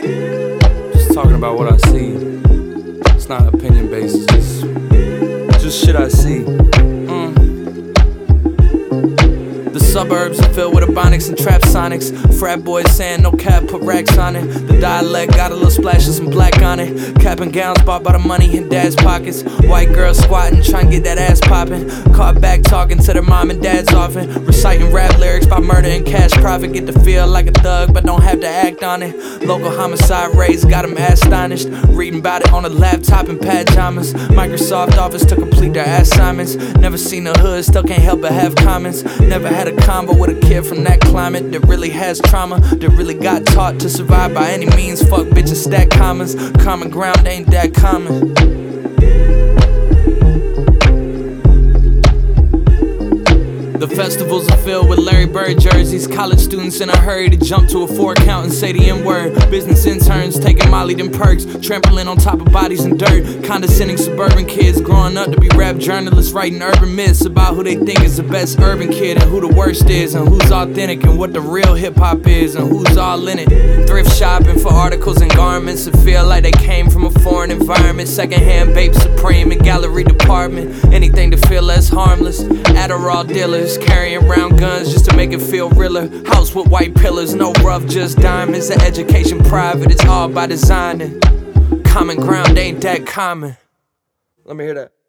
Just talking about what I see. It's not opinion based, it's just shit I see. The suburbs are filled with ebonics and trap sonics. Frat boys saying no cap, put racks on it. The dialect got a little splash of some black on it. Cap and gowns bought by the money in dad's pockets. White girls squatting, trying to get that ass popping. Caught back talking to their mom and dads often. Reciting rap lyrics about murder and cash profit. Get to feel like a thug, but don't have to act on it. Local homicide rates got them astonished. Reading about it on a laptop in pajamas. Microsoft Office to complete their assignments. Never seen the hood, still can't help but have comments. Never had a combo with a kid from that climate that really has trauma, that really got taught to survive by any means. Fuck bitches, stack commas. Common ground ain't that common. The festivals are filled with Larry Bird jerseys. College students in a hurry to jump to a 4-count and say the N-word. Business interns taking Molly them perks, trampling on top of bodies and dirt. Condescending suburban kids growing up to be rap journalists, writing urban myths about who they think is the best urban kid and who the worst is, and who's authentic and what the real hip-hop is, and who's all in it. Thrift shopping for articles and garments that feel like they came from a foreign environment. Secondhand Bape Supreme and gallery department. Anything to feel less harmless. Adderall dealers carrying round guns just to make it feel realer. House with white pillars, no rough, just diamonds. The education private, it's all by designing. Common ground ain't that common. Let me hear that.